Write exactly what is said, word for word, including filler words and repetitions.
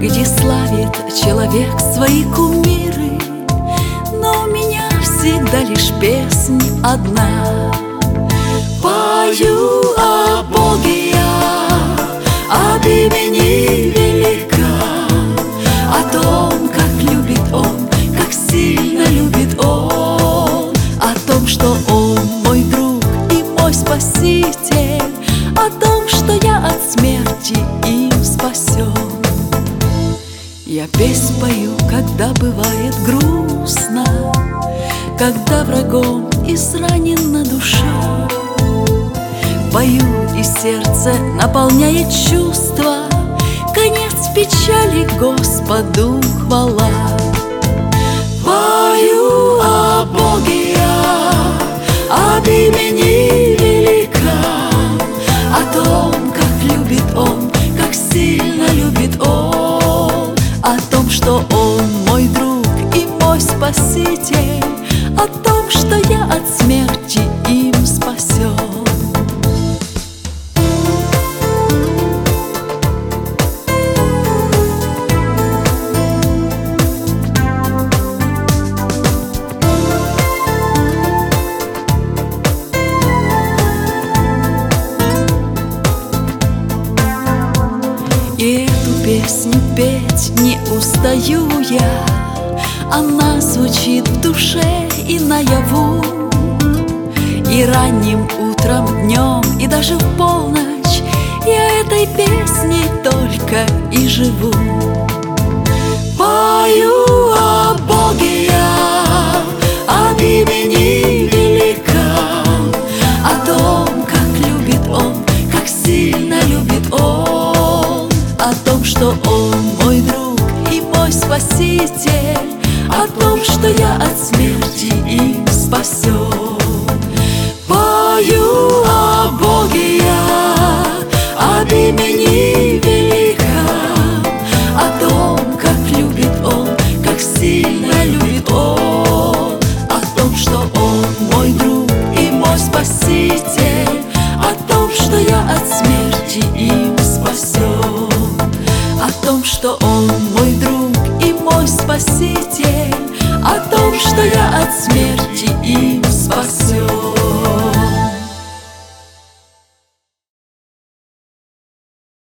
где славит человек свои кумиры, но у меня всегда лишь песня одна. Пою о Боге я, об имени великом, о том, как любит Он, как сильно любит Он, о том, что Он мой друг и мой Спаситель, о том, что я от смерти им спасен. Я песнь пою, когда бывает грустно, когда врагом изранена душа. Пою, и сердце наполняет чувство, конец печали, Господу хвала. Пою о Боге я, об имени великом, о том, как любит Он, как сильно любит Он, о том, что Он мой друг и мой Спаситель, о том, что я от смерти им спасен. И эту песню петь не устаю я, она звучит в душе и наяву, и ранним утром, днем, и даже в полночь я этой песней только и живу. Пою о Боге я, об имени великом, о том, как любит Он, как сильно любит Он, о том, что Он мой друг и мой Спаситель, о том, что я от смерти им спасен. Пою о Боге я, об имени великом, о том, как любит Он, как сильно любит Он, о том, что Он мой друг и мой Спаситель, о том, что я от смерти им спасен, о том, что Он мой друг и мой Спаситель, о том, что я от смерти